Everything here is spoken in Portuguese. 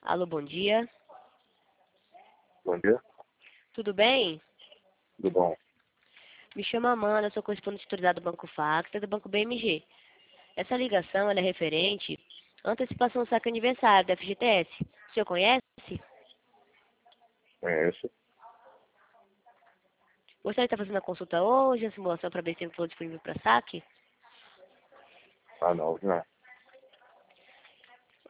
Alô, bom dia. Bom dia, Tudo bem? tudo bom? Me chamo Amanda, sou correspondente autorizada do Banco Facta do Banco BMG. Essa ligação ela é referente à antecipação do saque aniversário da FGTS. O senhor conhece? Conheço. Gostaria de estar fazendo a consulta hoje, a simulação para ver se for disponível para saque? Ah, não, não.